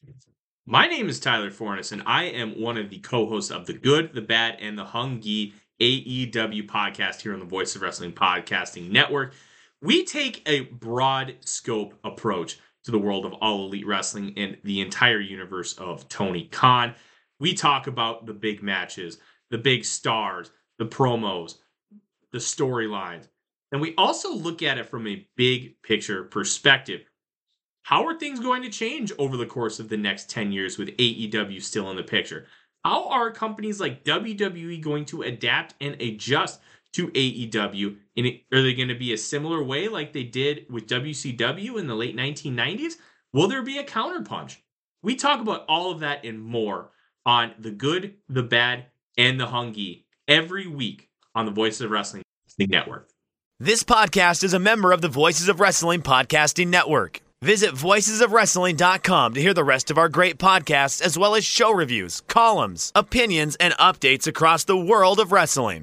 My name is Tyler Fornes, and I am one of the co-hosts of the Good, the Bad, and the Hungy AEW podcast here on the Voice of Wrestling Podcasting Network. We take a broad scope approach to the world of All Elite Wrestling and the entire universe of Tony Khan. We talk about the big matches, the big stars, the promos, the storylines, and we also look at it from a big picture perspective. How are things going to change over the course of the next 10 years with AEW still in the picture? How are companies like WWE going to adapt and adjust to AEW? Are they going to be a similar way like they did with WCW in the late 1990s? Will there be a counterpunch? We talk about all of that and more on The Good, the Bad, and the Hungy every week on the Voices of Wrestling Network. This podcast is a member of the Voices of Wrestling Podcasting Network. Visit voicesofwrestling.com to hear the rest of our great podcasts, as well as show reviews, columns, opinions, and updates across the world of wrestling.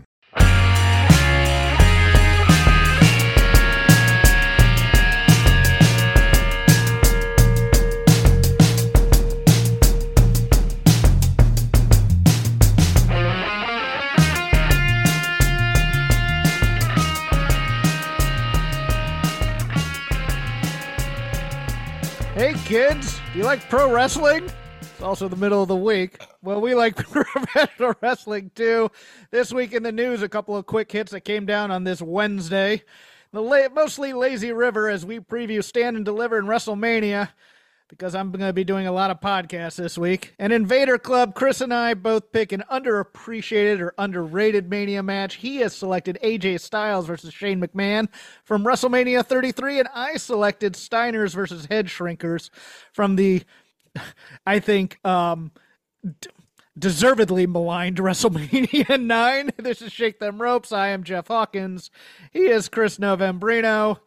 Hey kids, do you like pro wrestling? It's also the middle of the week. Well, we like professional wrestling too. This week in the news, a couple of quick hits that came down on this Wednesday. The mostly lazy river as we preview Stand and Deliver in WrestleMania, because I'm going to be doing a lot of podcasts this week. And Invader Club, Chris and I both pick an underappreciated or underrated Mania match. He has selected AJ Styles versus Shane McMahon from WrestleMania 33, and I selected Steiners versus Head Shrinkers from the, I think, deservedly maligned WrestleMania 9. This is Shake Them Ropes. I am Jeff Hawkins. He is Chris Novembrino.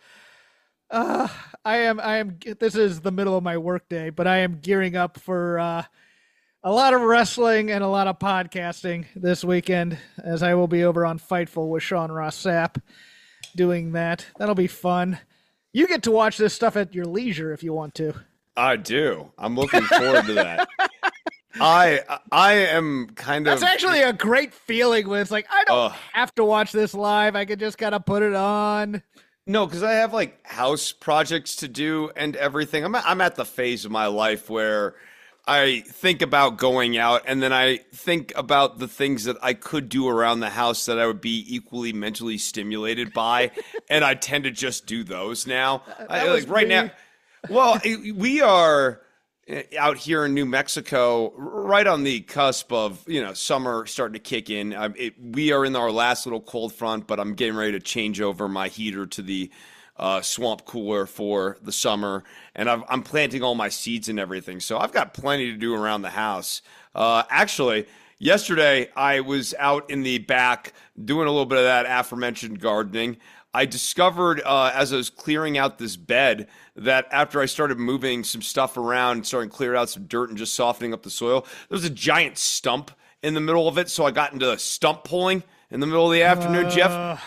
This is the middle of my workday, but I am gearing up for a lot of wrestling and a lot of podcasting this weekend, as I will be over on Fightful with Sean Ross Sapp doing that. That'll be fun. You get to watch this stuff at your leisure if you want to. I do. I'm looking forward to that. I am kind of... That's actually a great feeling when it's like, I don't have to watch this live. I could just kind of put it on. No, because I have like house projects to do and everything. I'm at the phase of my life where I think about going out, and then I think about the things that I could do around the house that I would be equally mentally stimulated by, and I tend to just do those now. Now. Well, we are out here in New Mexico, right on the cusp of, summer starting to kick in. We are in our last little cold front, but I'm getting ready to change over my heater to the swamp cooler for the summer, and I'm planting all my seeds and everything. So I've got plenty to do around the house. Actually, yesterday I was out in the back doing a little bit of that aforementioned gardening. I discovered as I was clearing out this bed that after I started moving some stuff around, starting to clear out some dirt and just softening up the soil, there was a giant stump in the middle of it. So I got into stump pulling in the middle of the afternoon, Jeff.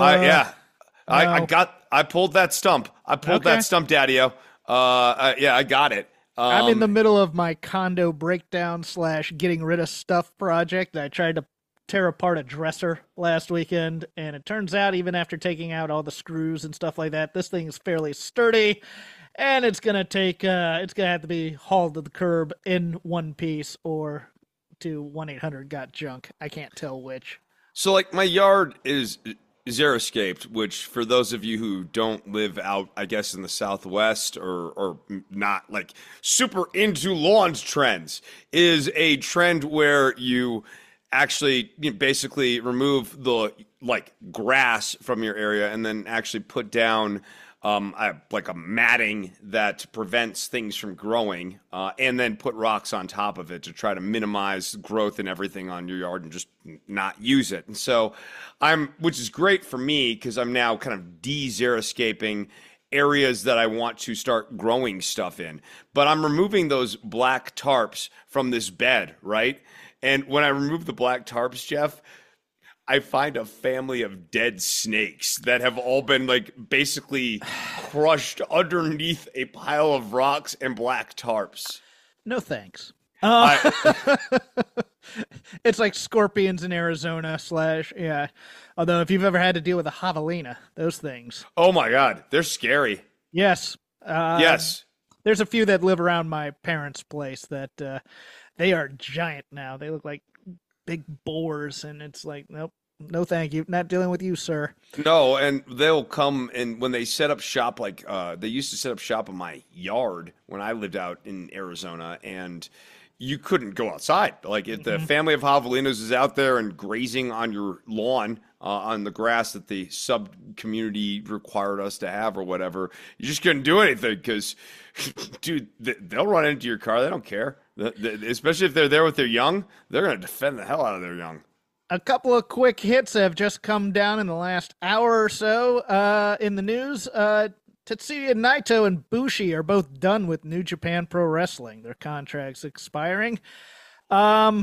I pulled that stump. I pulled that stump, Daddy-O. I got it. I'm in the middle of my condo breakdown / getting rid of stuff project. I tried to tear apart a dresser last weekend, and it turns out even after taking out all the screws and stuff like that, this thing is fairly sturdy, and it's gonna have to be hauled to the curb in one piece or to 1-800-GOT-JUNK. I can't tell which. So like my yard is xeriscaped, which for those of you who don't live out, I guess, in the Southwest or not like super into lawns trends, is a trend where you actually basically remove the grass from your area and then actually put down a matting that prevents things from growing, and then put rocks on top of it to try to minimize growth and everything on your yard and just not use it. And so which is great for me because I'm now kind of de-xeriscaping areas that I want to start growing stuff in. But I'm removing those black tarps from this bed, right? And when I remove the black tarps, Jeff, I find a family of dead snakes that have all been basically crushed underneath a pile of rocks and black tarps. No thanks. I, It's like scorpions in Arizona / yeah. Although if you've ever had to deal with a javelina, those things. oh my God, they're scary. Yes. Yes. There's a few that live around my parents' place that they are giant now. They look like big boars, and it's like, nope, no thank you. Not dealing with you, sir. No, and they'll come and when they set up shop, like they used to set up shop in my yard when I lived out in Arizona, and you couldn't go outside. Like if the family of javelinas is out there and grazing on your lawn on the grass that the sub community required us to have or whatever, you just couldn't do anything because, dude, they'll run into your car. They don't care. Especially if they're there with their young, they're going to defend the hell out of their young. A couple of quick hits have just come down in the last hour or so in the news. Tetsuya Naito and Bushi are both done with New Japan Pro Wrestling. Their contracts expiring. Naito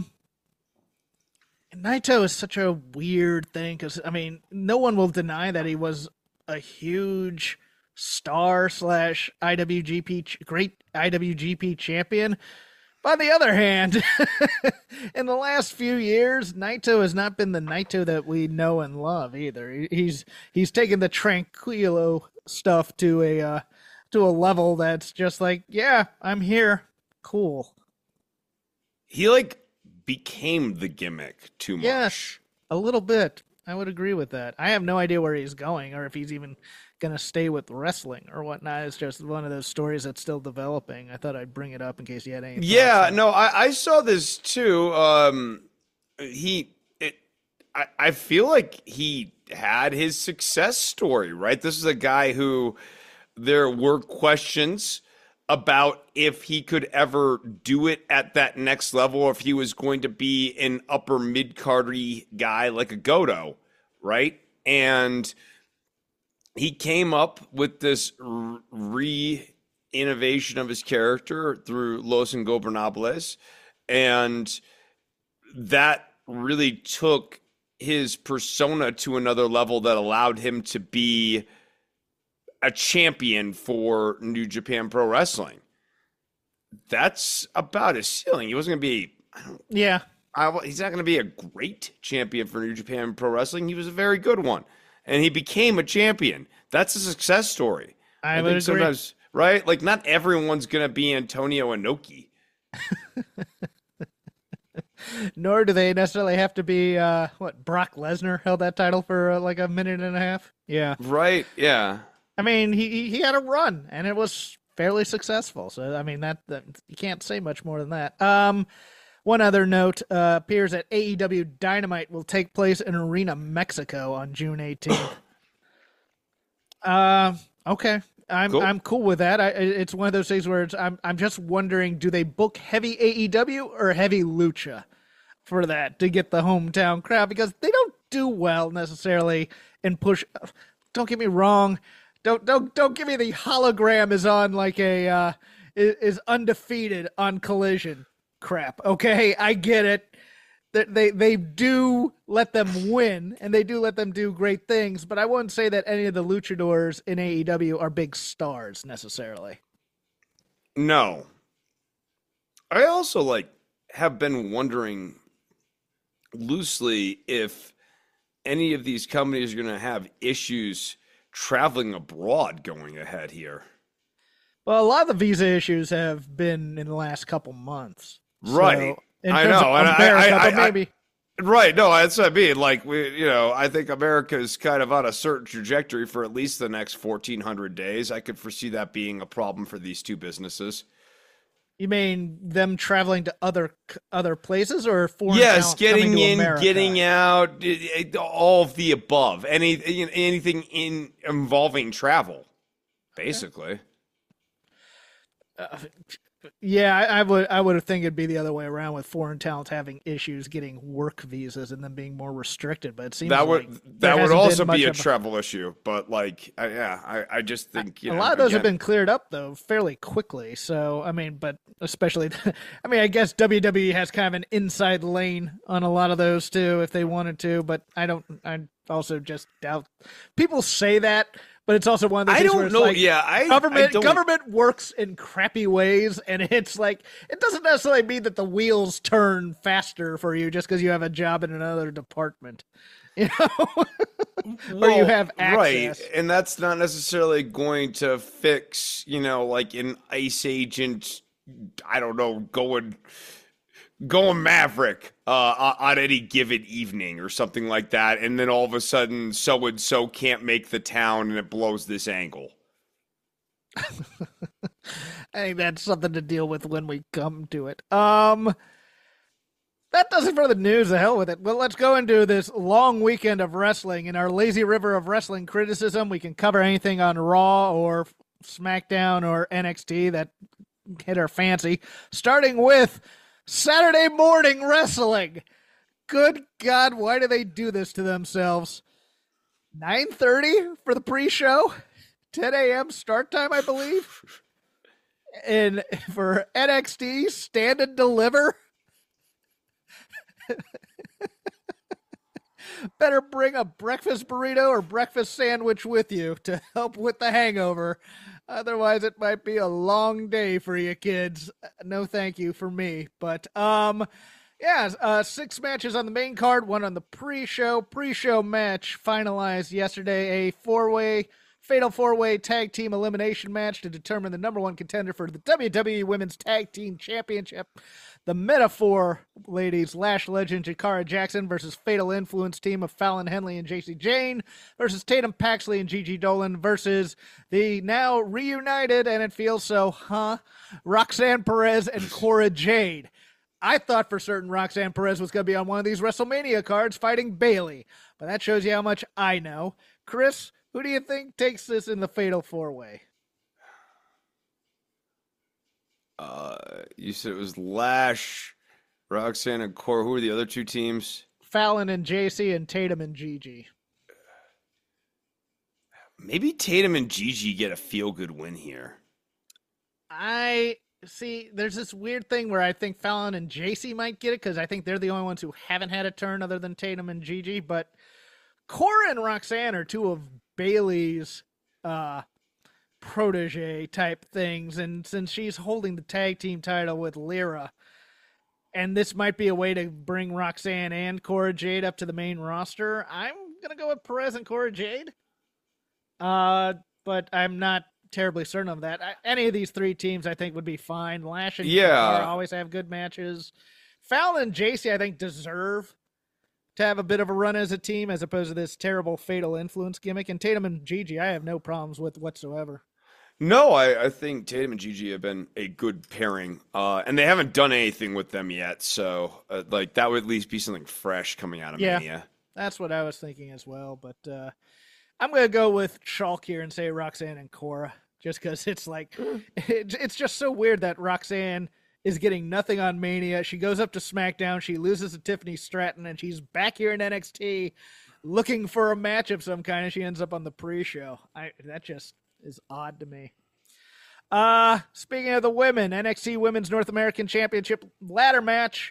is such a weird thing because, I mean, no one will deny that he was a huge star / IWGP, great IWGP champion. On the other hand, in the last few years, Naito has not been the Naito that we know and love either. He's taken the Tranquilo stuff to a level that's just like, yeah, I'm here, cool. He like became the gimmick too much. Yes, a little bit. I would agree with that. I have no idea where he's going or if he's even going to stay with wrestling or whatnot. It's just one of those stories that's still developing. I thought I'd bring it up in case you had any. Yeah, no, I saw this too. I feel like he had his success story, right? This is a guy who there were questions about if he could ever do it at that next level, or if he was going to be an upper mid-cardy guy like a Goto, right? And he came up with this re-innovation of his character through Los Ingobernables, and that really took his persona to another level that allowed him to be a champion for New Japan Pro Wrestling. That's about his ceiling. He wasn't going to be, he's not going to be a great champion for New Japan Pro Wrestling. He was a very good one. And he became a champion. That's a success story. I would agree. Sometimes, right? Like, not everyone's going to be Antonio Inoki. Nor do they necessarily have to be, Brock Lesnar held that title for like a minute and a half? Yeah. Right, yeah. I mean, he had a run, and it was fairly successful. So, I mean, that you can't say much more than that. One other note, appears that AEW Dynamite will take place in Arena, Mexico on June 18th. Okay. I'm cool with that. It's one of those things where I'm just wondering, do they book heavy AEW or heavy Lucha for that to get the hometown crowd? Because they don't do well necessarily in push. Don't get me wrong. Don't give me the hologram is on like is undefeated on Collision crap. Okay, I get it. They do let them win, and they do let them do great things, but I wouldn't say that any of the luchadors in AEW are big stars necessarily. No. I also have been wondering loosely if any of these companies are going to have issues traveling abroad going ahead here. Well, a lot of the visa issues have been in the last couple months. Right. So, I know. And maybe. Right. No, that's what I mean. I think America is kind of on a certain trajectory for at least the next 1,400 days. I could foresee that being a problem for these two businesses. You mean them traveling to other places or foreign Yes, talent getting coming to in, America? getting out, all of the above. Anything involving travel, basically. Yeah, I would think it'd be the other way around with foreign talent having issues getting work visas and them being more restricted. But it seems that would also be a travel issue. But I just think a lot of those have been cleared up though fairly quickly. So I mean, but especially, I guess WWE has kind of an inside lane on a lot of those too if they wanted to. But I also just doubt people say that. but it's also one of those I things where don't it's know. like Yeah, I don't. government works in crappy ways, and it's like it doesn't necessarily mean that the wheels turn faster for you just because you have a job in another department, you know, or you have access. Right, and that's not necessarily going to fix, like an ICE agent. I don't know, going Maverick on any given evening or something like that, and then all of a sudden so and so can't make the town and it blows this angle. I think that's something to deal with when we come to it. That does it for the news. The hell with it. Well, let's go into this long weekend of wrestling. In our lazy river of wrestling criticism, we can cover anything on Raw or SmackDown or NXT that hit our fancy, starting with Saturday morning wrestling. Good God, why do they do this to themselves? 9:30 for the pre-show, 10 a.m. start time, I believe. And for NXT, stand and deliver. Better bring a breakfast burrito or breakfast sandwich with you to help with the hangover. Otherwise, it might be a long day for you kids. No thank you for me. But, 6 matches on the main card, 1 on the pre-show. Pre-show match finalized yesterday, a fatal four-way tag team elimination match to determine the number 1 contender for the WWE Women's Tag Team Championship. The Metaphor ladies, Lash Legend Jakara Jackson versus Fatal Influence team of Fallon Henley and JC Jane versus Tatum Paxley and Gigi Dolan versus the now reunited, and it feels so, Roxanne Perez and Cora Jade. I thought for certain Roxanne Perez was going to be on one of these WrestleMania cards fighting Bayley, but that shows you how much I know. Chris, who do you think takes this in the Fatal 4-Way? You said it was Lash, Roxanne, and Cora. Who are the other 2 teams? Fallon and JC and Tatum and Gigi. Maybe Tatum and Gigi get a feel-good win here. I see. There's this weird thing where I think Fallon and JC might get it because I think they're the only ones who haven't had a turn other than Tatum and Gigi. But Cora and Roxanne are 2 of Bayley's protege type things, and since she's holding the tag team title with Lyra, and this might be a way to bring Roxanne and Cora Jade up to the main roster, I'm gonna go with Perez and Cora Jade. But I'm not terribly certain of that. Any of these 3 teams I think would be fine. Lash and Cora always have good matches. Fallon and JC I think deserve to have a bit of a run as a team as opposed to this terrible Fatal Influence gimmick. And Tatum and Gigi I have no problems with whatsoever. No, I think Tatum and Gigi have been a good pairing, and they haven't done anything with them yet, so that would at least be something fresh coming out of Mania. That's what I was thinking as well, but I'm going to go with chalk here and say Roxanne and Cora, just because it's like, it's just so weird that Roxanne is getting nothing on Mania. She goes up to SmackDown, she loses to Tiffany Stratton, and she's back here in NXT looking for a match of some kind, and she ends up on the pre-show. That just is odd to me. Speaking of the women, NXT Women's North American Championship ladder match.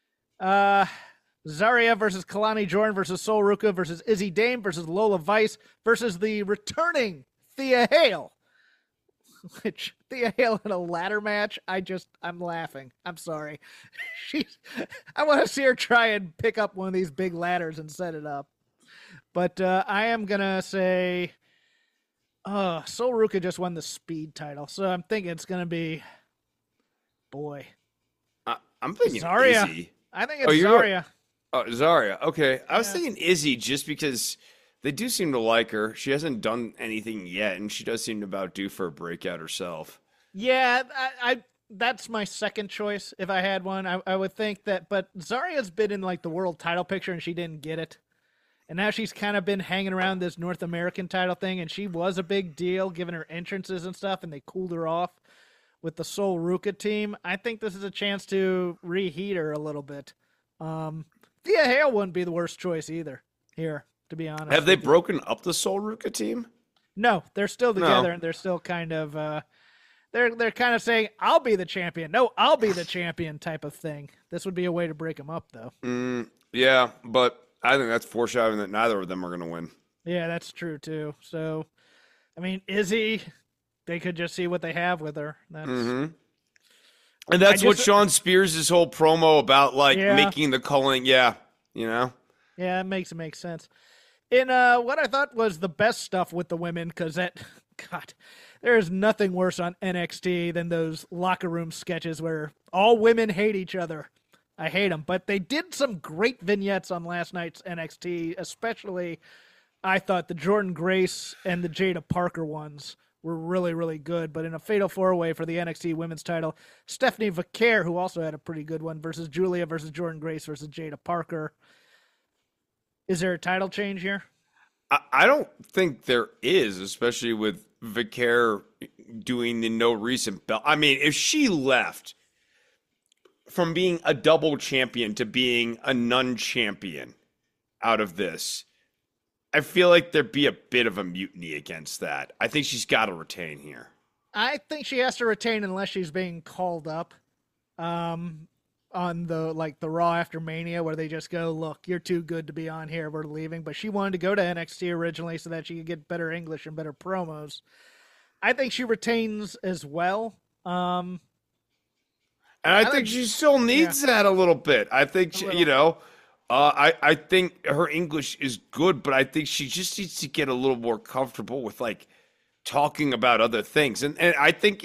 Zarya versus Kalani Jordan versus Sol Ruka versus Izzy Dame versus Lola Vice versus the returning Thea Hale. Which Thea Hale in a ladder match, I'm laughing. I'm sorry. I want to see her try and pick up one of these big ladders and set it up. But I am gonna say Sol Ruka just won the speed title, so I'm thinking it's going to be, I'm thinking Zarya. Izzy. I think it's Zarya. Oh, Zarya. Okay. I was thinking Izzy just because they do seem to like her. She hasn't done anything yet, and she does seem about due for a breakout herself. Yeah, I that's my second choice if I had one. I would think that, but Zarya's been in the world title picture, and she didn't get it. And now she's kind of been hanging around this North American title thing, and she was a big deal given her entrances and stuff, and they cooled her off with the Sol Ruka team. I think this is a chance to reheat her a little bit. Thea Hale wouldn't be the worst choice either here, to be honest. Have they broken up the Sol Ruka team? No, they're still together, and they're still kind of they're kind of saying, "I'll be the champion." No, I'll be the champion type of thing. This would be a way to break them up, though. Yeah, but I think that's foreshadowing that neither of them are going to win. Yeah, that's true too. So I mean, Izzy, they could just see what they have with her. That's And that's what Sean Spears' whole promo about, like making the calling. Yeah, you know. Yeah, it makes sense. In what I thought was the best stuff with the women, because God, there is nothing worse on NXT than those locker room sketches where all women hate each other. I hate them, but they did some great vignettes on last night's NXT, especially I thought the Jordynne Grace and the Jada Parker ones were really, really good. But in a fatal four-way for the NXT women's title, Stephanie Vaquer, who also had a pretty good one, versus Julia versus Jordynne Grace versus Jada Parker. Is there a title change here? I don't think there is, especially with Vaquer doing the no recent belt. I mean, if she left from being a double champion to being a non-champion out of this, I feel like there'd be a bit of a mutiny against that. I think she's got to retain here. I think she has to retain unless she's being called up on the Raw after Mania, where they just go, look, you're too good to be on here, we're leaving. But she wanted to go to NXT originally so that she could get better English and better promos. I think she retains as well. And I think she still needs that a little bit. I think, I think her English is good, but I think she just needs to get a little more comfortable with, like, talking about other things. And I think,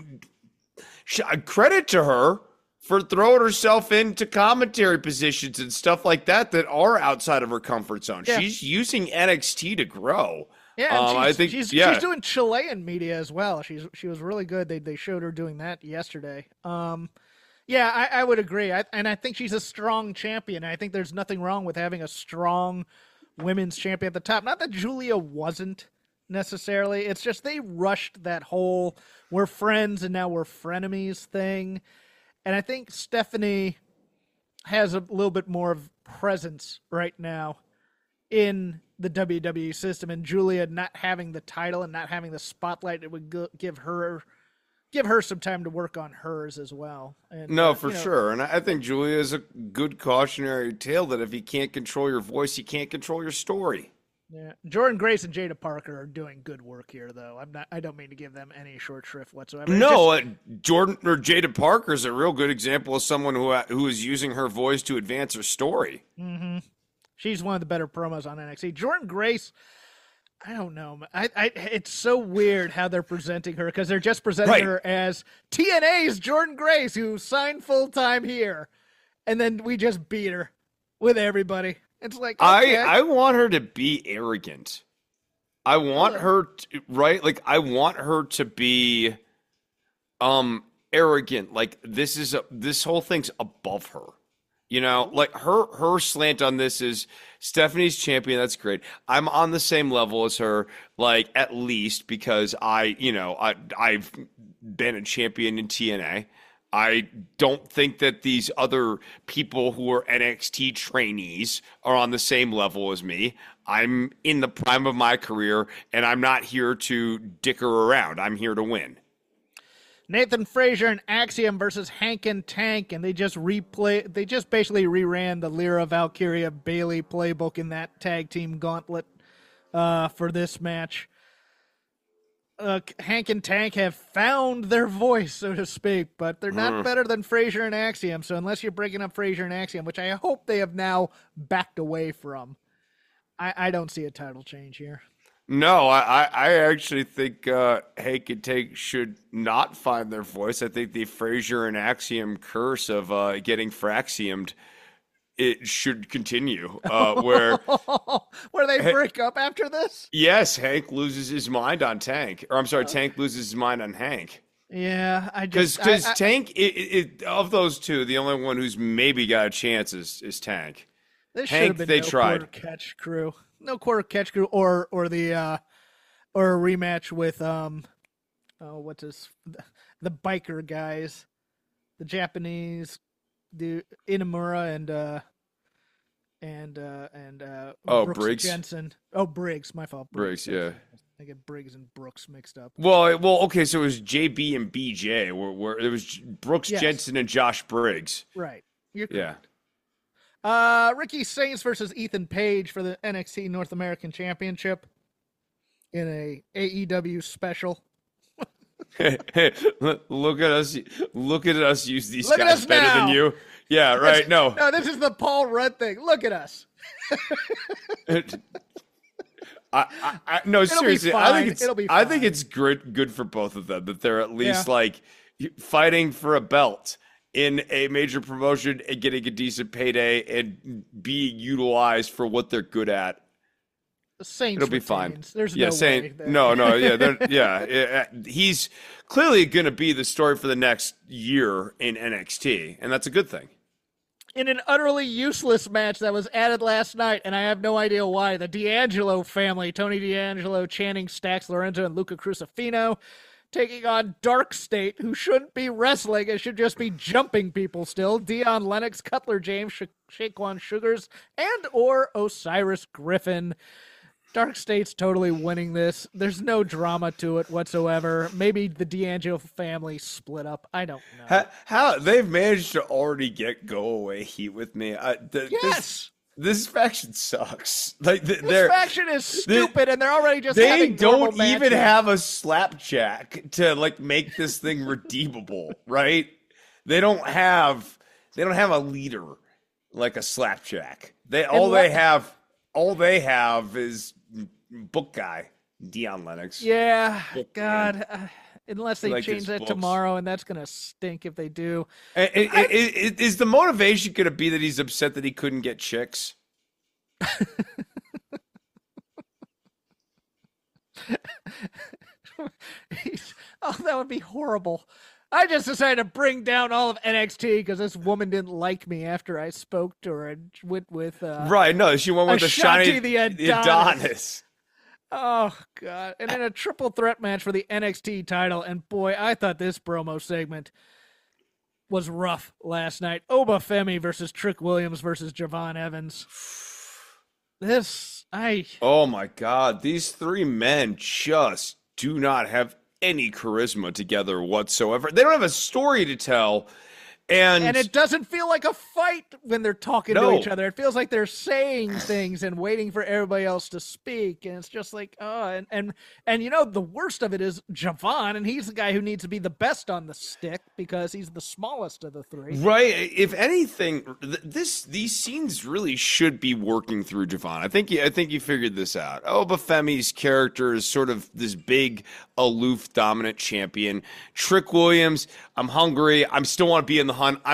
credit to her for throwing herself into commentary positions and stuff like that are outside of her comfort zone. Yeah. She's using NXT to grow. Yeah, I think she's doing Chilean media as well. She was really good. They showed her doing that yesterday. Yeah, I would agree. And I think she's a strong champion. I think there's nothing wrong with having a strong women's champion at the top. Not that Julia wasn't necessarily. It's just they rushed that whole we're friends and now we're frenemies thing. And I think Stephanie has a little bit more of presence right now in the WWE system. And Julia not having the title and not having the spotlight, it would give her some time to work on hers as well. And, for sure. And I think Julia is a good cautionary tale that if you can't control your voice, you can't control your story. Yeah, Jordynne Grace and Jada Parker are doing good work here, though. I don't mean to give them any short shrift whatsoever. No, Jada Parker is a real good example of someone who is using her voice to advance her story. Mm-hmm. She's one of the better promos on NXT. Jordynne Grace, I don't know. It's so weird how they're presenting her, because they're just presenting her as TNA's Jordynne Grace, who signed full time here, and then we just beat her with everybody. It's like, okay. I want her to be arrogant. I want her to, I want her to be arrogant. Like this whole thing's above her. Like her slant on this is Stephanie's champion. That's great. I'm on the same level as her, like, at least because I've been a champion in TNA. I don't think that these other people who are NXT trainees are on the same level as me. I'm in the prime of my career, and I'm not here to dicker around. I'm here to win. Nathan Frazier and Axiom versus Hank and Tank, and they just basically reran the Lyra Valkyria Bailey playbook in that tag team gauntlet for this match. Hank and Tank have found their voice, so to speak, but they're not better than Frazier and Axiom. So unless you're breaking up Frazier and Axiom, which I hope they have now backed away from, I don't see a title change here. No, I actually think Hank and Tank should not find their voice. I think the Frazier and Axiom curse of getting fraxiomed, it should continue. Where they break up after this? Yes, Hank loses his mind on Tank. Or I'm sorry, Tank loses his mind on Hank. Yeah, because Tank, of those two, the only one who's maybe got a chance is Tank. This should have been quarter catch crew. No quarter catch crew or a rematch with the biker guys, the Japanese, the Inamura and Brooks Briggs Jensen. Briggs, my fault. Briggs, yeah. I get Briggs and Brooks mixed up. Well, okay, so it was JB and BJ, where it was Brooks Jensen and Josh Briggs. Right. You're correct. Yeah. Ricky Saints versus Ethan Page for the NXT North American Championship. in a AEW special. Look at us! Look at us use these Look at guys us better now. than you. Yeah, right. No, this is the Paul Rudd thing. Look at us. No, seriously. I think It'll be I think fine. it's good for both of them that they're at least like fighting for a belt in a major promotion and getting a decent payday and being utilized for what they're good at. The Saints It'll be fine. retains. There's Yeah, no saying way. that- yeah. He's clearly going to be the story for the next year in NXT, and that's a good thing. In an utterly useless match that was added last night, and I have no idea why, the D'Angelo family, Tony D'Angelo, Channing Stacks, Lorenzo, and Luca Crucifino, taking on Dark State, who shouldn't be wrestling and should just be jumping people still. Dion Lennox, Cutler James, Shaquan Sugars, and or Osiris Griffin. Dark State's totally winning this. There's no drama to it whatsoever. Maybe the D'Angelo family split up. I don't know. How they've managed to already get go away heat with me. Yes! This faction sucks. Like This they're faction is stupid, and they're already just they having normal don't even matches. have a slapjack to like make this thing redeemable, right? They don't have a leader like a slapjack. All they have is book guy Dion Lennox. Yeah, Book God. Unless they Like change his that books. tomorrow, and that's going to stink if they do. Is the motivation going to be that he's upset that he couldn't get chicks? That would be horrible. I just decided to bring down all of NXT because this woman didn't like me after I spoke to her and went with Right, no, she went with the Ashanti shiny the Adonis. Oh, God. And in a triple threat match for the NXT title, and boy, I thought this promo segment was rough last night. Oba Femi versus Trick Williams versus Javon Evans. Oh my God, these three men just do not have any charisma together whatsoever. They don't have a story to tell. And it doesn't feel like a fight when they're talking No. to each other. It feels like they're saying things and waiting for everybody else to speak. And it's just like, and you know, the worst of it is Javon, and he's the guy who needs to be the best on the stick because he's the smallest of the three. right, if anything, these scenes really should be working through Javon. I think you figured this out. Obafemi's character is sort of this big, aloof, dominant champion. Trick Williams, I'm hungry. I still want to be in the hunt.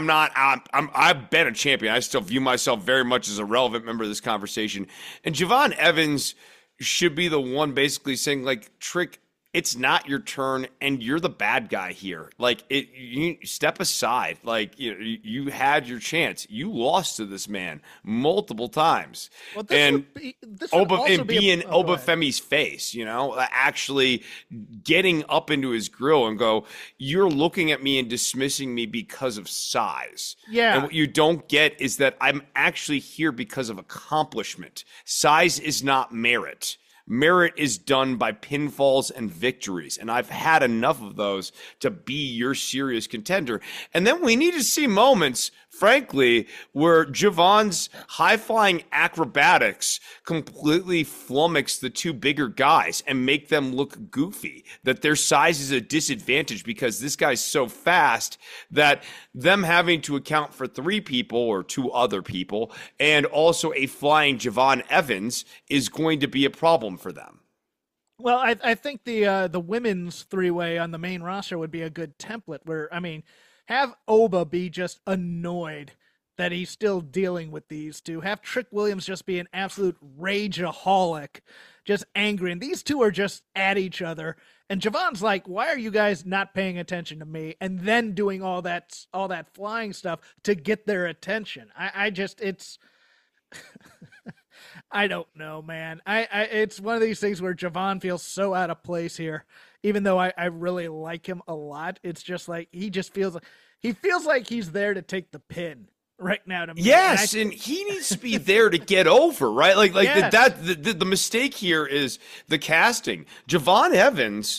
I've been a champion. I still view myself very much as a relevant member of this conversation. And Javon Evans should be the one basically saying, like, Trick, it's not your turn, and you're the bad guy here. Like, you step aside. Like, you had your chance. You lost to this man multiple times. Well, this would also Be in Obafemi's face, actually getting up into his grill and go, you're looking at me and dismissing me because of size. Yeah. And what you don't get is that I'm actually here because of accomplishment. Size is not merit. Merit is done by pinfalls and victories, and I've had enough of those to be your serious contender. And then we need to see moments, frankly, where Javon's high-flying acrobatics completely flummox the two bigger guys and make them look goofy, that their size is a disadvantage because this guy's so fast that them having to account for three people or two other people and also a flying Javon Evans is going to be a problem for them. Well, I think the women's three-way on the main roster would be a good template where, I mean, have Oba be just annoyed that he's still dealing with these two. Have Trick Williams just be an absolute rageaholic, just angry. And these two are just at each other. And Javon's like, why are you guys not paying attention to me? And then doing all that flying stuff to get their attention. It's... I don't know, man. It's one of these things where Javon feels so out of place here, even though I really like him a lot. It's just like he feels like he's there to take the pin right now to me. Yes, and he needs to be there to get over, right? Like Yes. the mistake here is the casting. Javon Evans,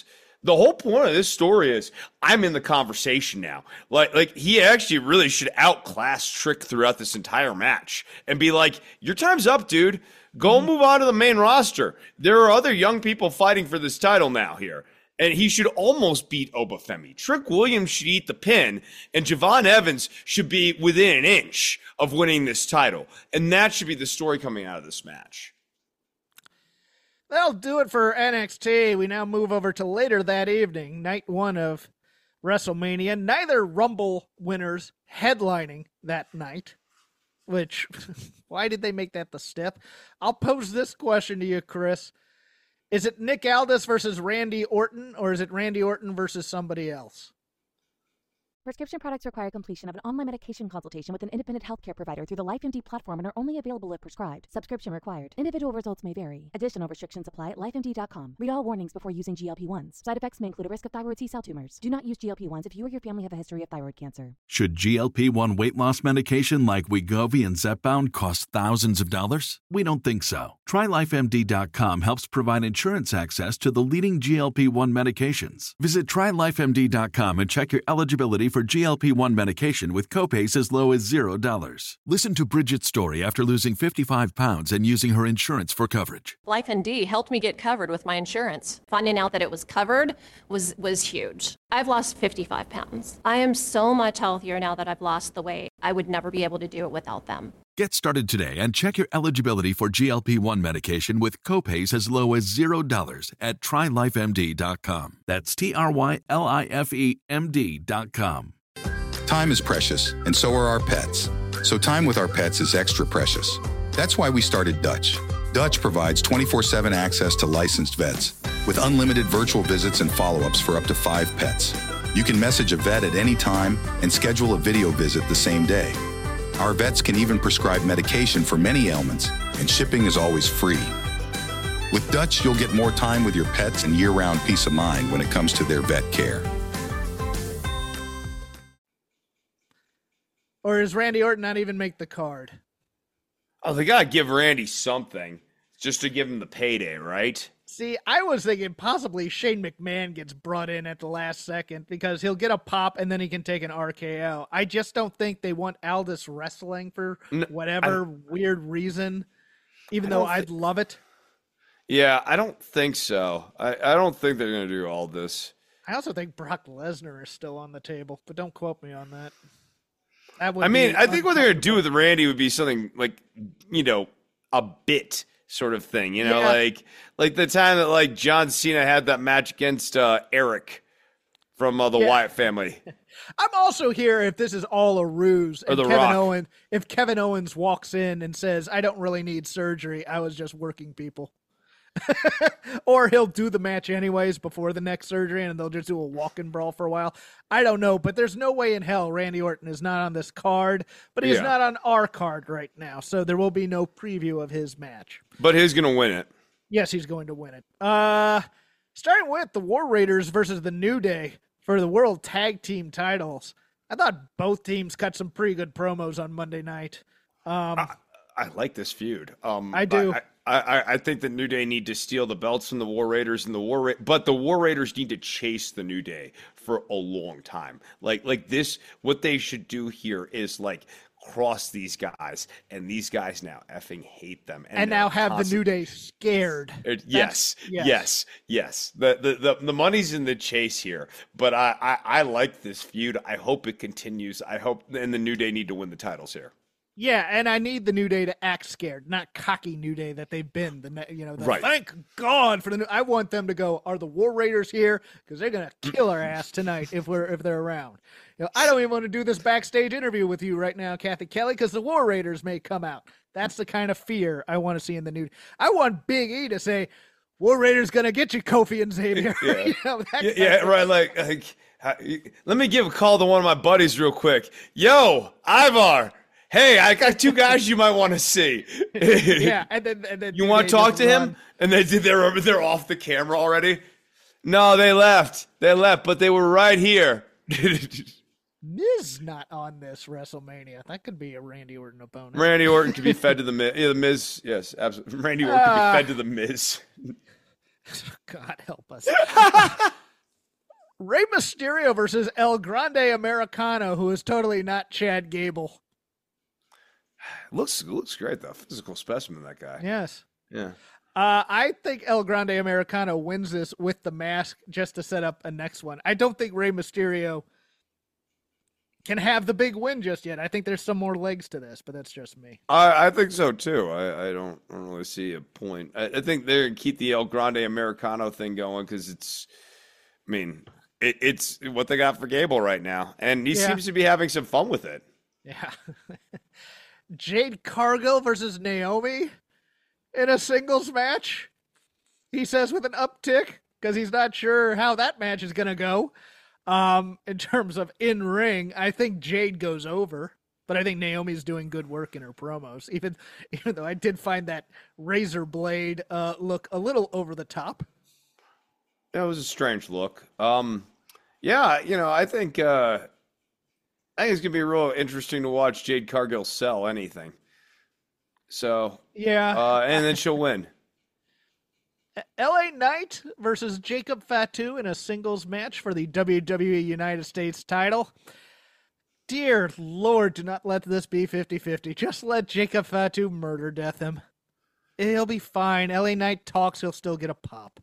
The whole point of this story is I'm in the conversation now. Like he actually really should outclass Trick throughout this entire match and be like, your time's up, dude. Go move on to the main roster. There are other young people fighting for this title now here. And he should almost beat Obafemi. Trick Williams should eat the pin, and Javon Evans should be within an inch of winning this title. And that should be the story coming out of this match. That'll do it for NXT. We now move over to later that evening, night one of WrestleMania. Neither Rumble winners headlining that night, which, why did they make that the step? I'll pose this question to you, Chris. Is it Nick Aldis versus Randy Orton, or is it Randy Orton versus somebody else? Prescription products require completion of an online medication consultation with an independent healthcare provider through the LifeMD platform and are only available if prescribed. Subscription required. Individual results may vary. Additional restrictions apply at lifemd.com. Read all warnings before using GLP-1s. Side effects may include a risk of thyroid C-cell tumors. Do not use GLP-1s if you or your family have a history of thyroid cancer. Should GLP-1 weight loss medication like Wegovy and Zepbound cost thousands of dollars? We don't think so. TryLifeMD.com helps provide insurance access to the leading GLP-1 medications. Visit TryLifeMD.com and check your eligibility for GLP-1 medication with copays as low as $0. Listen to Bridget's story after losing 55 pounds and using her insurance for coverage. LifeMD helped me get covered with my insurance. Finding out that it was covered was huge. I've lost 55 pounds. I am so much healthier now that I've lost the weight. I would never be able to do it without them. Get started today and check your eligibility for GLP-1 medication with copays as low as $0 at TryLifeMD.com. That's TryLifeMD.com. Time is precious, and so are our pets. So time with our pets is extra precious. That's why we started Dutch. Dutch provides 24/7 access to licensed vets with unlimited virtual visits and follow-ups for up to 5 pets. You can message a vet at any time and schedule a video visit the same day. Our vets can even prescribe medication for many ailments, and shipping is always free. With Dutch, you'll get more time with your pets and year-round peace of mind when it comes to their vet care. Or does Randy Orton not even make the card? Oh, they got to give Randy something just to give him the payday, right? See, I was thinking possibly Shane McMahon gets brought in at the last second because he'll get a pop and then he can take an RKO. I just don't think they want Aldis wrestling for whatever weird reason, even though I'd love it. Yeah, I don't think so. I don't think they're going to do all this. I also think Brock Lesnar is still on the table, but don't quote me on that. I think what they're going to do with Randy would be something like, a bit sort of thing, like the time that like John Cena had that match against Eric from the Wyatt family. I'm also here if this is all a ruse. Or And if Kevin Owens walks in and says, I don't really need surgery, I was just working people. Or he'll do the match anyways before the next surgery and they'll just do a walk-in brawl for a while. I don't know, but there's no way in hell Randy Orton is not on this card, but he's not on our card right now, so there will be no preview of his match. But he's going to win it. Yes, he's going to win it. Starting with the War Raiders versus the New Day for the World Tag Team titles. I thought both teams cut some pretty good promos on Monday night. I like this feud. I do. I think the New Day need to steal the belts from the War Raiders, and but the War Raiders need to chase the New Day for a long time. Like this, what they should do here is like cross these guys, and these guys now effing hate them, and now have the New Day scared. Yes. The money's in the chase here, but I like this feud. I hope it continues. And the New Day need to win the titles here. Yeah, and I need the New Day to act scared, not cocky New Day that they've been. Right. Thank God for the new. I want them to go. Are the War Raiders here? Because they're gonna kill our ass tonight if they're around. I don't even want to do this backstage interview with you right now, Kathy Kelly, because the War Raiders may come out. That's the kind of fear I want to see in the New. I want Big E to say, "War Raiders gonna get you, Kofi and Xavier." Yeah. Right. Like, let me give a call to one of my buddies real quick. Yo, Ivar. Hey, I got 2 guys you might want to see. Yeah, and then you want to talk to him? And they're off the camera already. No, they left, but they were right here. Miz not on this WrestleMania. That could be a Randy Orton opponent. Randy Orton could be fed to the Miz. Yeah, the Miz. Yes, absolutely. Randy Orton could be fed to the Miz. God help us. Rey Mysterio versus El Grande Americano, who is totally not Chad Gable. Looks great though. Physical specimen, that guy. Yes. Yeah. I think El Grande Americano wins this with the mask just to set up a next one. I don't think Rey Mysterio can have the big win just yet. I think there's some more legs to this, but that's just me. I think so too. I don't really see a point. I think they're gonna keep the El Grande Americano thing going because it's what they got for Gable right now, and he seems to be having some fun with it. Yeah. Jade Cargill versus Naomi in a singles match. He says with an uptick because he's not sure how that match is gonna go. In terms of in ring, I think Jade goes over, but I think Naomi's doing good work in her promos. Even though I did find that razor blade look a little over the top. That was a strange look. Yeah, I think it's gonna be real interesting to watch Jade Cargill sell anything. So yeah, and then she'll win. LA Knight versus Jacob Fatu in a singles match for the WWE United States title. Dear Lord, do not let this be 50-50. Just let Jacob Fatu murder death him. He'll be fine. LA Knight talks, he'll still get a pop.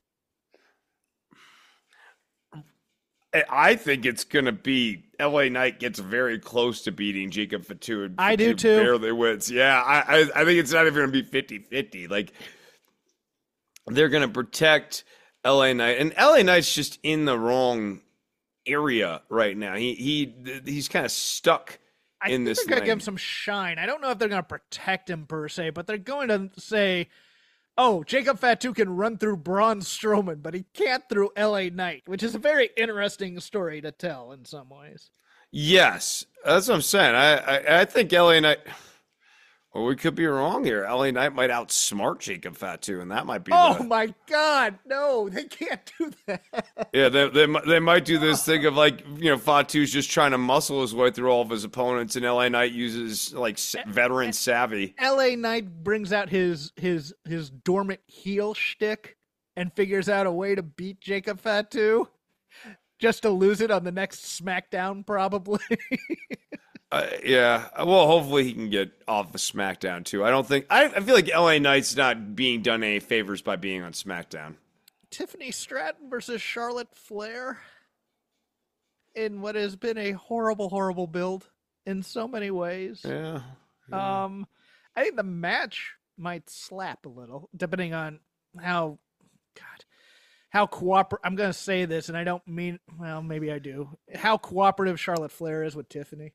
I think it's going to be LA Knight gets very close to beating Jacob Fatu. And I do too. Barely wins. Yeah, I think it's not even going to be 50-50. Like, they're going to protect LA Knight. And LA Knight's just in the wrong area right now. He's kind of stuck in this they're going to lane. give him some shine. I don't know if they're going to protect him per se, but they're going to say, oh, Jacob Fatu can run through Braun Strowman, but he can't through LA Knight, which is a very interesting story to tell in some ways. Yes, that's what I'm saying. I think LA Knight... Well, we could be wrong here. LA Knight might outsmart Jacob Fatu, and that might be. Oh my God! No, they can't do that. Yeah, they might do this thing of like Fatu's just trying to muscle his way through all of his opponents, and LA Knight uses like veteran savvy. LA Knight brings out his dormant heel shtick and figures out a way to beat Jacob Fatu, just to lose it on the next SmackDown, probably. Yeah, well, hopefully he can get off of SmackDown too. I feel like LA Knight's not being done any favors by being on SmackDown. Tiffany Stratton versus Charlotte Flair in what has been a horrible, horrible build in so many ways. Yeah. I think the match might slap a little, depending on how cooperative. I'm going to say this, and I don't mean, well, maybe I do. How cooperative Charlotte Flair is with Tiffany.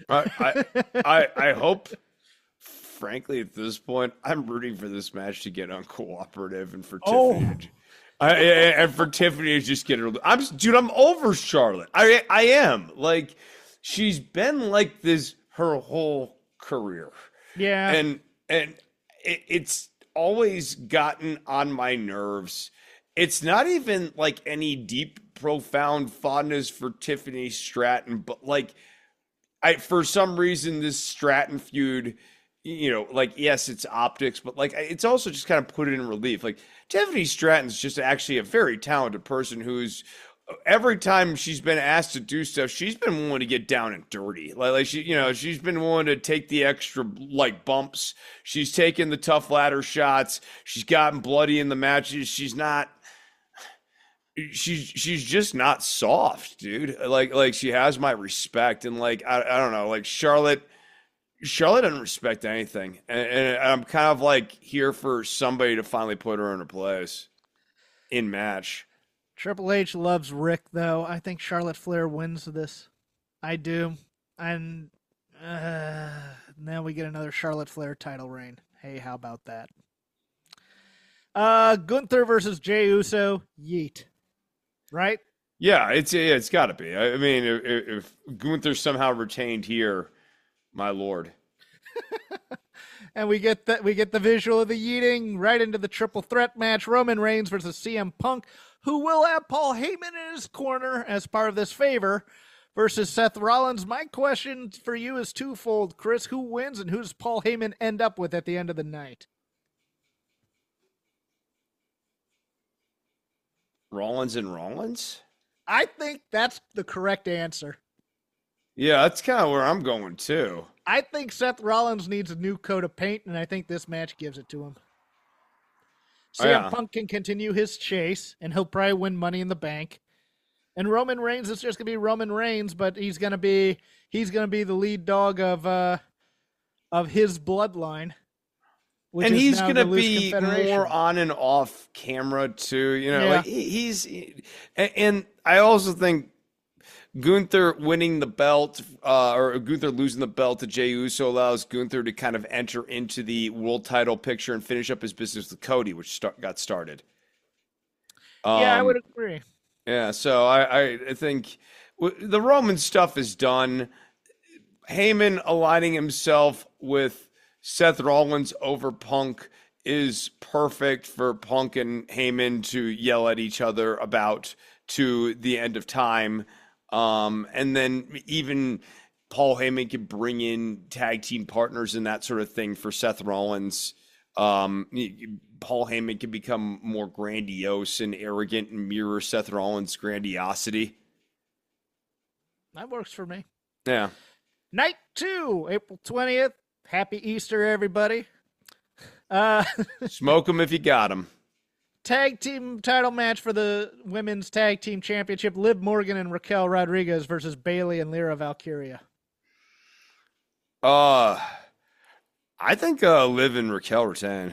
I hope, frankly, at this point, I'm rooting for this match to get uncooperative and for Tiffany. And for Tiffany to just get her. I'm over Charlotte. I am. Like, she's been like this her whole career. Yeah. And it's always gotten on my nerves. It's not even like any deep, profound fondness for Tiffany Stratton, but like, for some reason, this Stratton feud, yes, it's optics, but like, it's also just kind of put it in relief. Like, Tiffany Stratton's just actually a very talented person who's, every time she's been asked to do stuff, she's been willing to get down and dirty. Like she's been willing to take the extra like bumps. She's taken the tough ladder shots. She's gotten bloody in the matches. She's just not soft, dude. Like she has my respect, and like I don't know, like Charlotte doesn't respect anything, and I'm kind of like here for somebody to finally put her in her place in match. Triple H loves Rick, though. I think Charlotte Flair wins this. I do, and now we get another Charlotte Flair title reign. Hey, how about that? Gunther versus Jey Uso. Yeet. Right? Yeah, it's got to be. I mean, if Gunther somehow retained here, my lord. And we get the visual of the yeeting right into the triple threat match: Roman Reigns versus CM Punk, who will have Paul Heyman in his corner as part of this favor, versus Seth Rollins. My question for you is twofold, Chris. Who wins, and who does Paul Heyman end up with at the end of the night? Rollins and Rollins? I think that's the correct answer. Yeah, that's kind of where I'm going too. I think Seth Rollins needs a new coat of paint, and I think this match gives it to him. CM Punk can continue his chase, and he'll probably win Money in the Bank. And Roman Reigns is just gonna be Roman Reigns, but he's gonna be the lead dog of his bloodline. And he's going to be more on and off camera too. You know, like and I also think Gunther winning the belt, or Gunther losing the belt to Jey Uso allows Gunther to kind of enter into the world title picture and finish up his business with Cody, which got started. I would agree. Yeah, so I think the Roman stuff is done. Heyman aligning himself with Seth Rollins over Punk is perfect for Punk and Heyman to yell at each other about to the end of time. And then even Paul Heyman can bring in tag team partners and that sort of thing for Seth Rollins. Paul Heyman can become more grandiose and arrogant and mirror Seth Rollins' grandiosity. That works for me. Yeah. Night 2, April 20th. Happy Easter, everybody. Smoke them if you got them. Tag team title match for the Women's Tag Team Championship. Liv Morgan and Raquel Rodriguez versus Bayley and Lyra Valkyria. I think Liv and Raquel retain.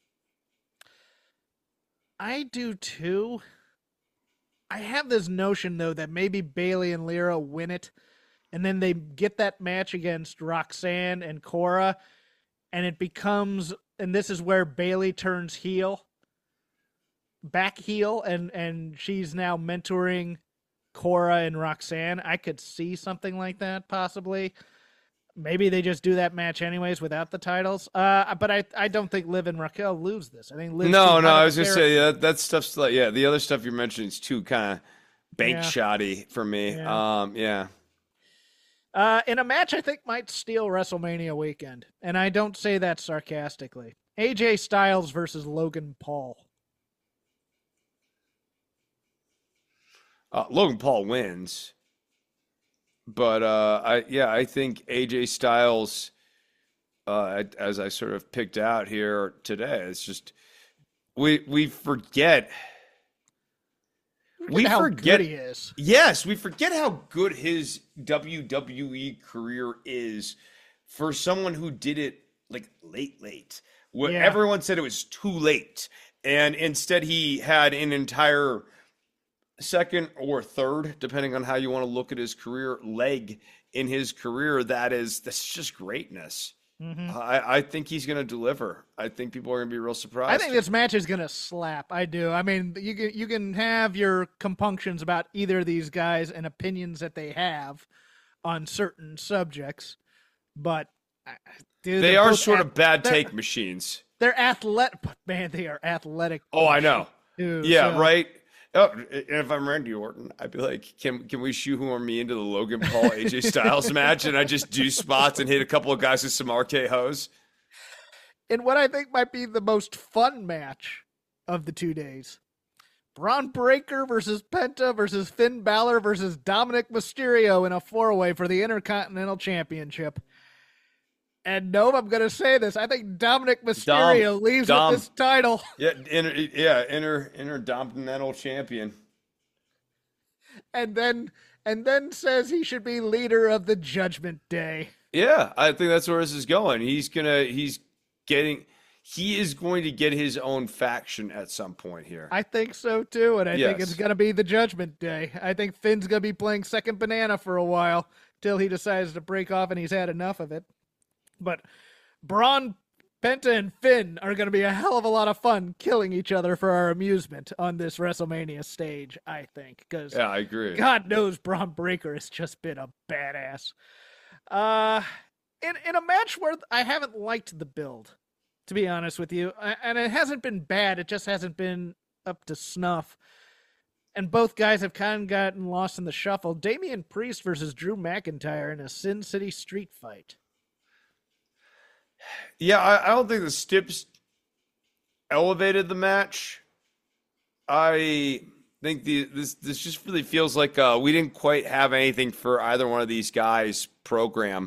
I do too. I have this notion, though, that maybe Bayley and Lyra win it, and then they get that match against Roxanne and Cora, and it becomes, and this is where Bayley turns heel, back heel, and she's now mentoring Cora and Roxanne. I could see something like that, possibly. Maybe they just do that match anyways without the titles. But I don't think Liv and Raquel lose this. I think Liv. No, I was going to say that stuff's like, the other stuff you're mentioning is too kind of bank shoddy for me. Yeah. In a match I think might steal WrestleMania weekend, and I don't say that sarcastically. AJ Styles versus Logan Paul. Logan Paul wins. But I think AJ Styles, as I sort of picked out here today, it's just we forget. We how forget good he is. Yes, we forget how good his WWE career is for someone who did it like late. Where everyone said it was too late, and instead he had an entire second or third, depending on how you want to look at his career, leg in his career. That's just greatness. Mm-hmm. I think he's going to deliver. I think people are going to be real surprised. I think this match is going to slap. I do. I mean, you can have your compunctions about either of these guys and opinions that they have on certain subjects, but dude, they are sort of bad take machines. They're athletic, but man, they are athletic. Oh, I know. Too, yeah, so. Right. Oh, and if I'm Randy Orton, I'd be like, can we shoehorn me into the Logan Paul AJ Styles match, and I just do spots and hit a couple of guys with some RKOs? In what I think might be the most fun match of the 2 days, Braun Breaker versus Penta versus Finn Balor versus Dominic Mysterio in a 4-way for the Intercontinental Championship. And no, I'm going to say this. I think Dominic Mysterio leaves with this title. Intercontinental champion. And then says he should be leader of the Judgment Day. Yeah, I think that's where this is going. He is going to get his own faction at some point here. I think so too, and I think it's going to be the Judgment Day. I think Finn's going to be playing second banana for a while till he decides to break off and he's had enough of it. But Braun, Penta, and Finn are going to be a hell of a lot of fun killing each other for our amusement on this WrestleMania stage, I think. Because I agree. God knows Braun Breaker has just been a badass. In a match where I haven't liked the build, to be honest with you, and it hasn't been bad, it just hasn't been up to snuff. And both guys have kind of gotten lost in the shuffle. Damian Priest versus Drew McIntyre in a Sin City street fight. Yeah, I don't think the Stips elevated the match. I think this just really feels like we didn't quite have anything for either one of these guys program.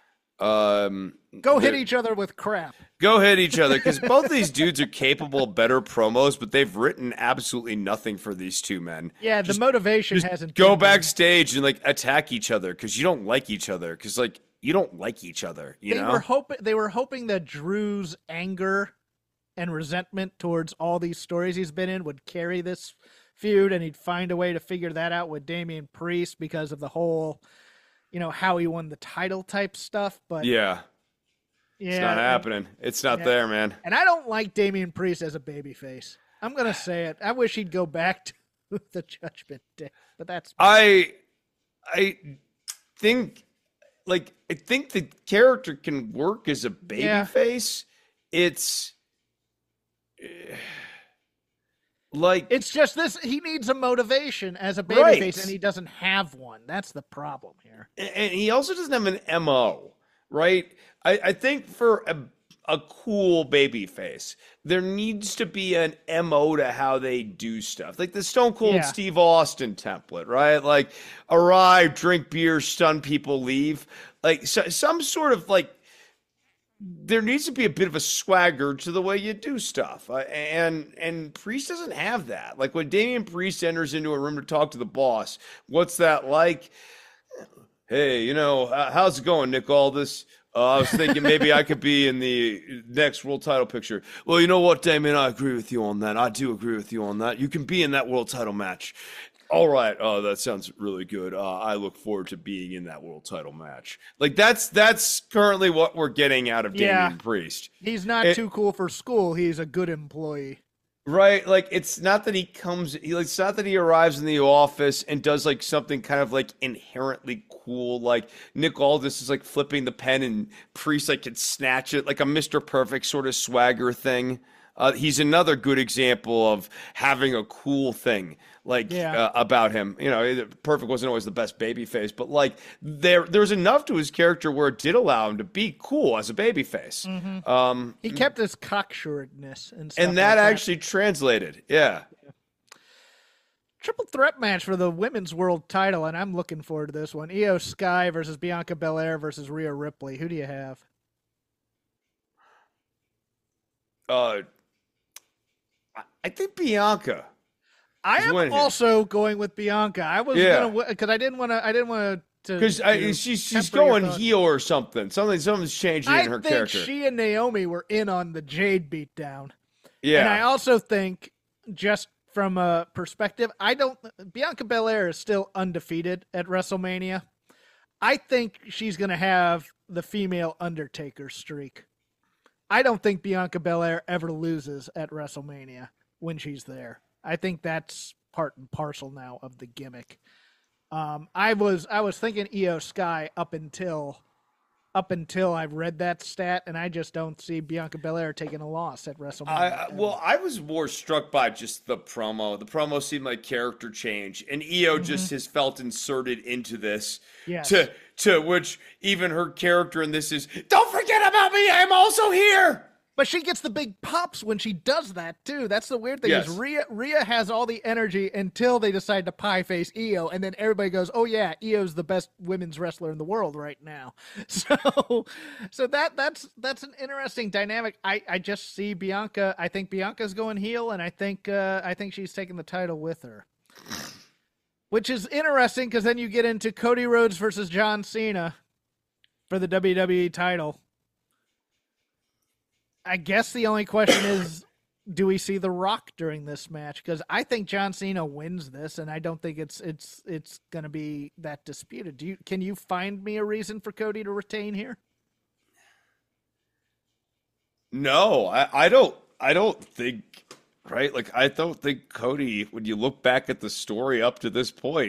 Go hit each other with crap. Go hit each other, because both of these dudes are capable of better promos, but they've written absolutely nothing for these two men. Yeah, the motivation hasn't. Go backstage and like attack each other because you don't like each other. Because like you don't like each other. You know, they were hoping that Drew's anger and resentment towards all these stories he's been in would carry this feud, and he'd find a way to figure that out with Damian Priest because of the whole, how he won the title type stuff. But yeah. It's not happening. It's not there, man. And I don't like Damian Priest as a babyface. I'm going to say it. I wish he'd go back to the Judgment Day. But that's I think the character can work as a babyface. It's like it's just this. He needs a motivation as a babyface, and he doesn't have one. That's the problem here. And he also doesn't have an MO, right? I think for a cool baby face, there needs to be an MO to how they do stuff. Like the Stone Cold Steve Austin template, right? Like arrive, drink beer, stun people, leave. Like some sort of like, there needs to be a bit of a swagger to the way you do stuff. And Priest doesn't have that. Like when Damian Priest enters into a room to talk to the boss, what's that like? Hey, how's it going, Nick Aldis? I was thinking maybe I could be in the next world title picture. Well, you know what, Damien? I agree with you on that. I do agree with you on that. You can be in that world title match. All right. Oh, that sounds really good. I look forward to being in that world title match. Like that's currently what we're getting out of Damian Priest. He's not too cool for school. He's a good employee. Right, like it's not that it's not that he arrives in the office and does like something kind of like inherently cool, like Nick Aldis is like flipping the pen and Priest like can snatch it, like a Mr. Perfect sort of swagger thing. He's another good example of having a cool thing about him. Perfect wasn't always the best babyface, but like there's enough to his character where it did allow him to be cool as a babyface. Mm-hmm. He kept his cocksuredness and stuff. And that actually translated. Yeah. Triple threat match for the women's world title, and I'm looking forward to this one. Io Sky versus Bianca Belair versus Rhea Ripley. Who do you have? I think Bianca. I am also going with Bianca. I was gonna because I didn't want to. Because she's going heel or something. Something's changing in her character. I think she and Naomi were in on the Jade beatdown. Yeah, and I also think, just from a perspective, Bianca Belair is still undefeated at WrestleMania. I think she's gonna have the female Undertaker streak. I don't think Bianca Belair ever loses at WrestleMania when she's there. I think that's part and parcel now of the gimmick. I was thinking Io Sky up until I read that stat, and I just don't see Bianca Belair taking a loss at WrestleMania. I was more struck by just the promo. The promo seemed like character change, and Io just has felt inserted into this. Yes. To which even her character in this is, don't forget about me, I'm also here. But she gets the big pops when she does that, too. That's the weird thing is Rhea has all the energy until they decide to pie face Io, and then everybody goes, oh, yeah, Io's the best women's wrestler in the world right now. So that's an interesting dynamic. I just see Bianca. I think Bianca's going heel, and I think she's taking the title with her. Which is interesting because then you get into Cody Rhodes versus John Cena for the WWE title. I guess the only question is, do we see The Rock during this match? Because I think John Cena wins this, and I don't think it's going to be that disputed. Can you find me a reason for Cody to retain here? No, I don't think. Right, like I don't think Cody. When you look back at the story up to this point,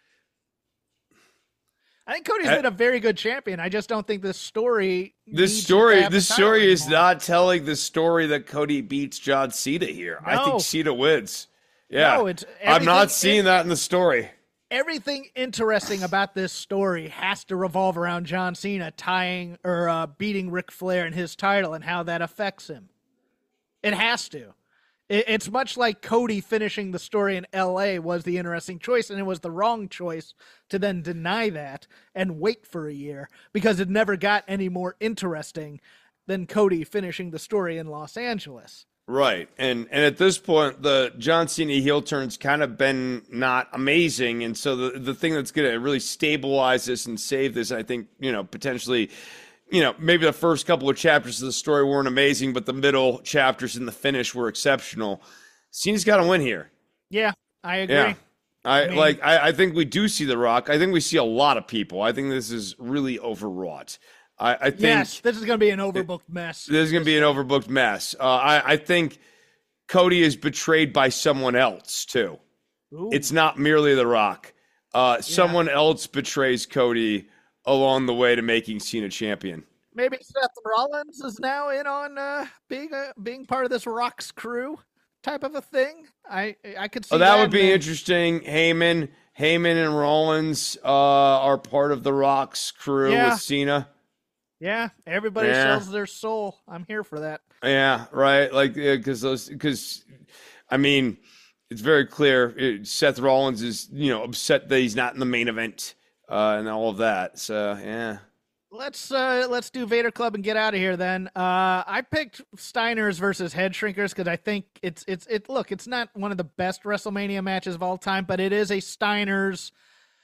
I think Cody's been a very good champion. I just don't think this story. This story is not telling the story that Cody beats John Cena here. No. I think Cena wins. Yeah, no, I'm not seeing that in the story. Everything interesting about this story has to revolve around John Cena tying or beating Ric Flair in his title and how that affects him. It has to. It's much like Cody finishing the story in LA was the interesting choice, and it was the wrong choice to then deny that and wait for a year, because it never got any more interesting than Cody finishing the story in Los Angeles. Right. And at this point, the John Cena heel turn's kind of been not amazing. And so the thing that's going to really stabilize this and save this, I think, potentially, maybe the first couple of chapters of the story weren't amazing, but the middle chapters and the finish were exceptional. Cena's got to win here. Yeah, I agree. Yeah. I think we do see The Rock. I think we see a lot of people. I think this is really overwrought. I think yes, this is going to be an overbooked mess. This is going to be an overbooked mess. I think Cody is betrayed by someone else too. Ooh. It's not merely The Rock. Someone else betrays Cody along the way to making Cena champion. Maybe Seth Rollins is now in on being part of this Rock's crew type of a thing. I could see. That would be interesting. Heyman and Rollins are part of the Rock's crew with Cena. Yeah, everybody sells their soul. I'm here for that. Yeah, right. Because I mean, it's very clear. Seth Rollins is upset that he's not in the main event and all of that. So yeah. Let's do Vader Club and get out of here then. I picked Steiners versus Head Shrinkers because I think it's not one of the best WrestleMania matches of all time, but it is a Steiners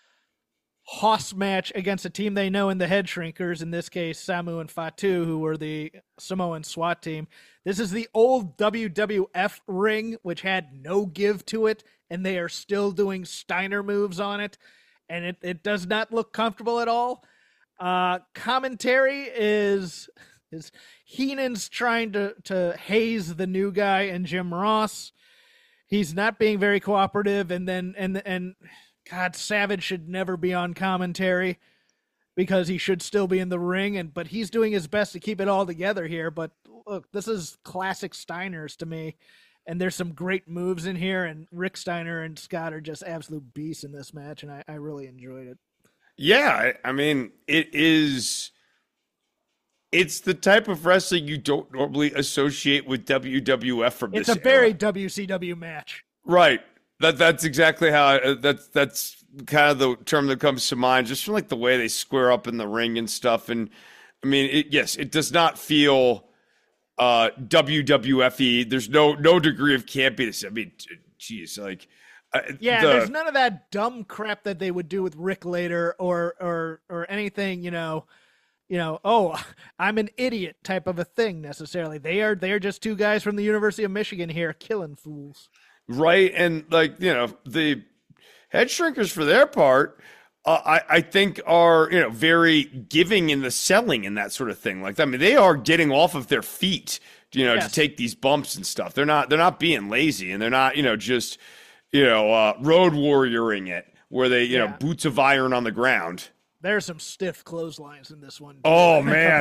Hoss match against a team they know in the Head Shrinkers, in this case Samu and Fatu, who were the Samoan SWAT team. This is the old WWF ring, which had no give to it, and they are still doing Steiner moves on it, and it does not look comfortable at all. Commentary is Heenan's trying to haze the new guy and Jim Ross. He's not being very cooperative, and God, Savage should never be on commentary because he should still be in the ring, but he's doing his best to keep it all together here. But look, this is classic Steiners to me, and there's some great moves in here, and Rick Steiner and Scott are just absolute beasts in this match, and I really enjoyed it. Yeah, I mean, it's the type of wrestling you don't normally associate with WWF from this era. It's a very WCW match. Right. That's exactly how that's kind of the term that comes to mind, just from like the way they square up in the ring and stuff. And I mean, it does not feel WWF-y. There's no degree of campiness. I mean, geez, like there's none of that dumb crap that they would do with Rick later or anything. Oh, I'm an idiot type of a thing necessarily. They are just two guys from the University of Michigan here killing fools. Right, and the Head Shrinkers for their part, I think are very giving in the selling and that sort of thing. Like, I mean, they are getting off of their feet, to take these bumps and stuff. They're not being lazy, and they're not just road warrioring it where they boots of iron on the ground. There's some stiff clotheslines in this one. Oh man,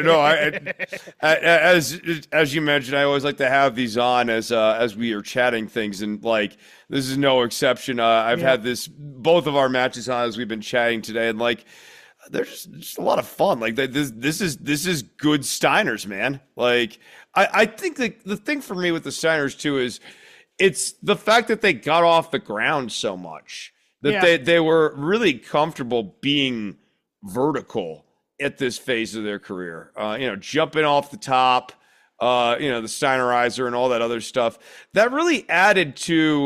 as you mentioned, I always like to have these on as we are chatting things, and like this is no exception. I've had both of our matches on as we've been chatting today, and like there's just a lot of fun. Like this is good Steiners, man. Like I think the thing for me with the Steiners too is it's the fact that they got off the ground so much. That they were really comfortable being vertical at this phase of their career. Jumping off the top, the Steinerizer and all that other stuff. That really added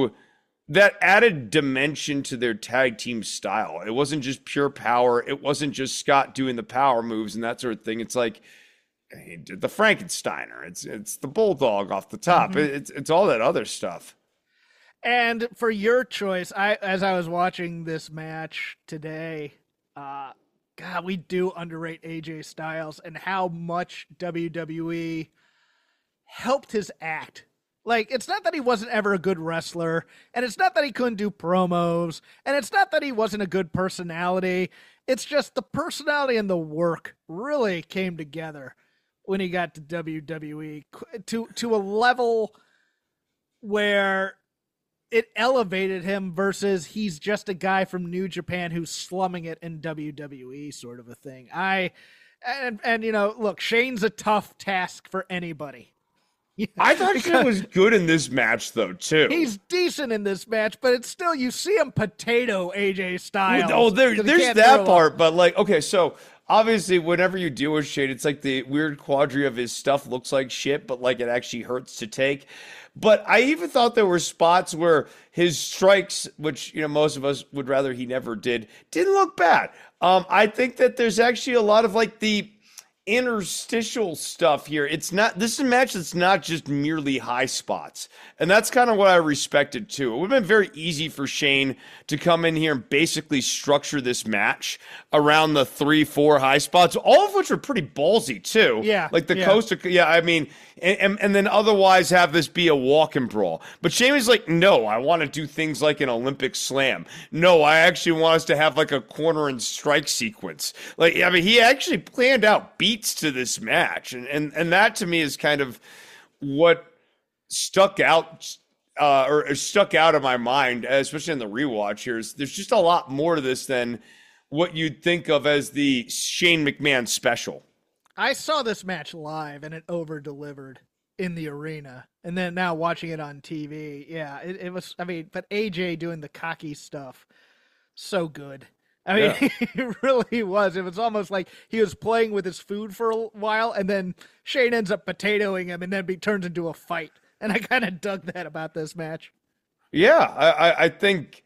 dimension to their tag team style. It wasn't just pure power. It wasn't just Scott doing the power moves and that sort of thing. It's like he did the Frankensteiner. It's the Bulldog off the top. Mm-hmm. It's all that other stuff. And for your choice, as I was watching this match today, God, we do underrate AJ Styles and how much WWE helped his act. Like, it's not that he wasn't ever a good wrestler, and it's not that he couldn't do promos, and it's not that he wasn't a good personality. It's just the personality and the work really came together when he got to WWE to a level where it elevated him versus he's just a guy from New Japan who's slumming it in WWE sort of a thing. Look, Shane's a tough task for anybody. I thought Shane was good in this match, though, too. He's decent in this match, but it's still, you see him potato AJ Styles. Oh, there's that part, but like, okay, so obviously whenever you deal with Shane, it's like the weird quadri of his stuff looks like shit, but like it actually hurts to take. But I even thought there were spots where his strikes, which, you know, most of us would rather he never didn't look bad. I think that there's actually a lot of like the interstitial stuff here. This is a match that's not just merely high spots. And that's kind of what I respected too. It would have been very easy for Shane to come in here and basically structure this match around the 3-4 high spots, all of which are pretty ballsy too. Yeah. Like the coast, I mean, and then otherwise have this be a walk and brawl. But Shane was like, no, I want to do things like an Olympic slam. No, I actually want us to have like a corner and strike sequence. Like, I mean, he actually planned out beats to this match. And that to me is kind of what stuck out or stuck out of my mind, especially in the rewatch here. There's just a lot more to this than what you'd think of as the Shane McMahon special. I saw this match live and it over-delivered in the arena. And then now watching it on TV, yeah, it was, I mean, but AJ doing the cocky stuff, so good. I mean, it really was. It was almost like he was playing with his food for a while, and then Shane ends up potatoing him, and then he turns into a fight. And I kind of dug that about this match. Yeah, I think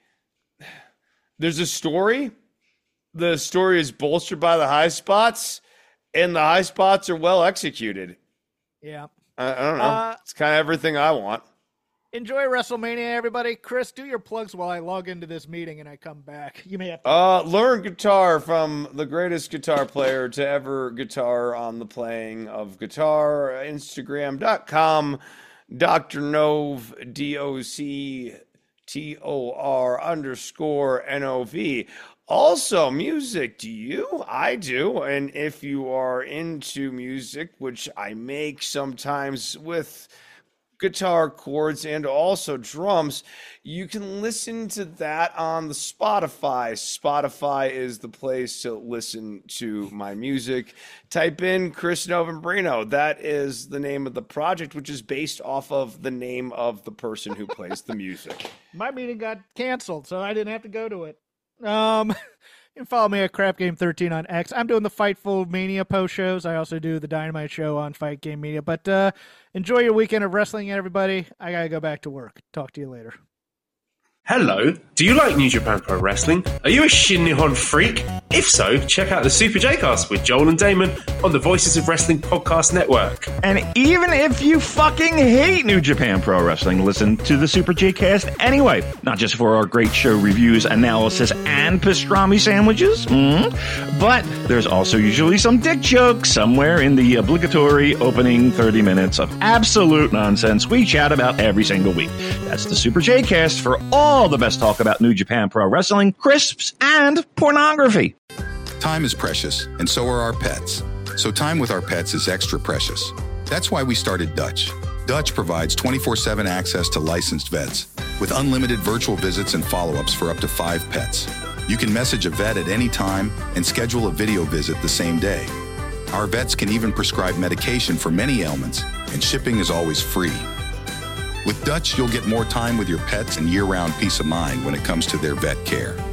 there's a story. The story is bolstered by the high spots, and the high spots are well executed. Yeah. I don't know. It's kind of everything I want. Enjoy WrestleMania, everybody. Chris, do your plugs while I log into this meeting and I come back. You may have to... learn guitar from the greatest guitar player to ever guitar on the playing of guitar. Instagram.com, Dr. Nov, DOCTOR_NOV. Also, music, do you? I do. And if you are into music, which I make sometimes with guitar chords and also drums, you can listen to that on the Spotify. Spotify is the place to listen to my music. Type in Chris Novembrino. That is the name of the project, which is based off of the name of the person who plays the music. My meeting got canceled, so I didn't have to go to it. You can follow me at Crap Game 13 on X. I'm doing the Fightful Mania post shows. I also do the Dynamite show on Fight Game Media. But enjoy your weekend of wrestling, everybody. I gotta go back to work. Talk to you later. Hello, do you like New Japan Pro Wrestling? Are you a Shin Nihon freak? If so, check out the Super J-Cast with Joel and Damon on the Voices of Wrestling Podcast Network. And even if you fucking hate New Japan Pro Wrestling, listen to the Super J-Cast anyway. Not just for our great show reviews, analysis, and pastrami sandwiches, but there's also usually some dick jokes somewhere in the obligatory opening 30 minutes of absolute nonsense we chat about every single week. That's the Super J-Cast for all the best talk about New Japan Pro Wrestling, crisps, and pornography. Time is precious, and so are our pets. So time with our pets is extra precious. That's why we started Dutch. Dutch provides 24/7 access to licensed vets with unlimited virtual visits and follow-ups for up to 5 pets. You can message a vet at any time and schedule a video visit the same day. Our vets can even prescribe medication for many ailments, and shipping is always free. With Dutch, you'll get more time with your pets and year-round peace of mind when it comes to their vet care.